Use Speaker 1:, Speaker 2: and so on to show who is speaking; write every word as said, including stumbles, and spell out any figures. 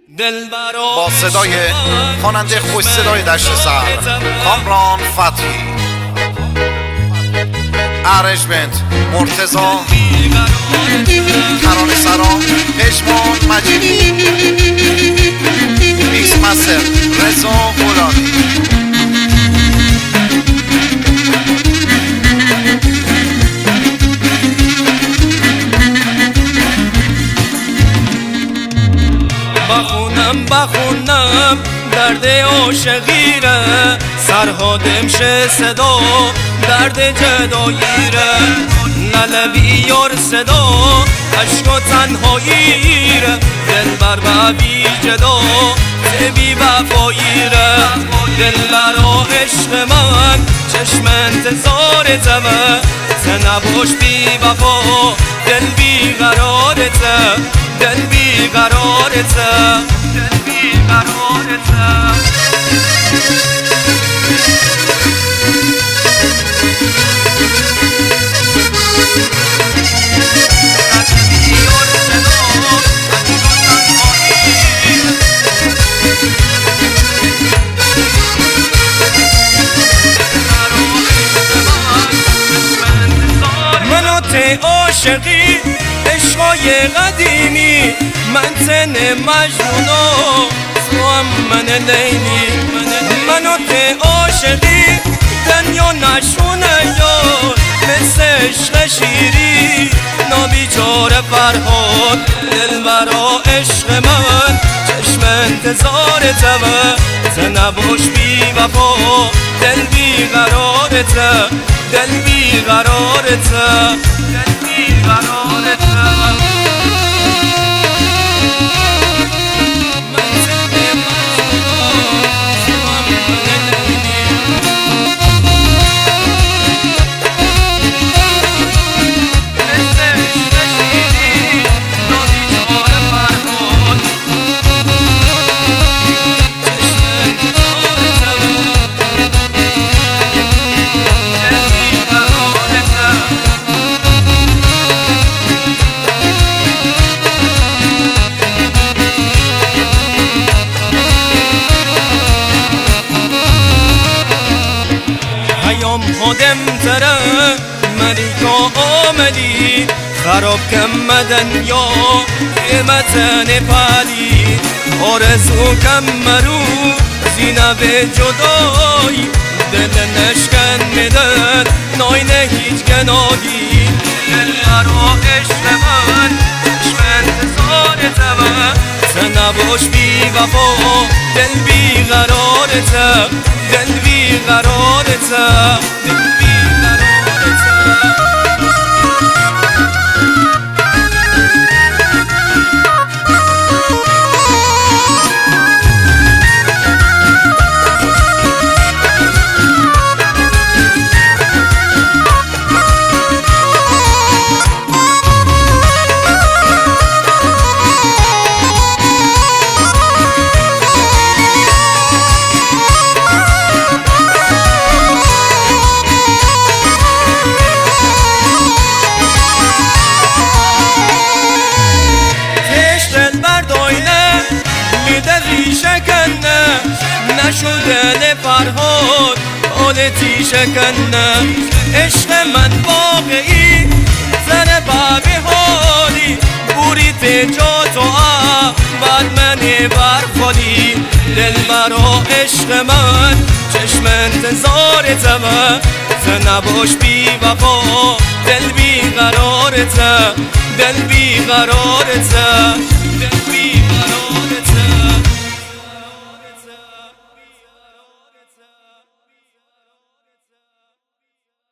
Speaker 1: با صدای خواننده خوش صدای دشت سر کامران فتحی، ارنجمنت مرتضی، ترانه سرا پشمان مجیدی، میکس مستر رضا غلامی.
Speaker 2: بخونم بخونم درد عاشقی ره، سرهادم شه صدا درد جدایی ره، نلبی یار صدا عشق و تنهایی ره، دلبر ببی جدا بی وفایی ره، دلبرا عشق من چشم انتظارتمه، نباش بی وفا دل بی قرارته، دل بی قرارته، دل بی قرارته. عاشقی عشقای قدیمی، من تن مجنونا تو هم من لیلی، منو ته عاشقی دنیا نشونه یار، مثل عشق شیری نابیچاره فرهاد، دلبرا عشق من چشم انتظارته، ته نباش بی وفا دل بی قرارته، دل بی قرارته، دل بی قرارته. خودم تره ملیکا آمدی، خراب کم دنیا قیمت نپالی، آرزو کم مرو زینب جدایی، دل نشکن میدن ناینه هیچ گناهی، دل مرا عشق من چشم انتظارته، نباش بی وفا دل بی قرارته، دل بی قرارته، دل بی قرارته. نشده فرهاد حالتی شکنه، عشق من واقعی زن بابی حالی، بوریت جا تو بعد من برخالی، دل برا عشق من چشم انتظارتمه، نباش بی وفا دل بی قرارته، دل بی قرارته.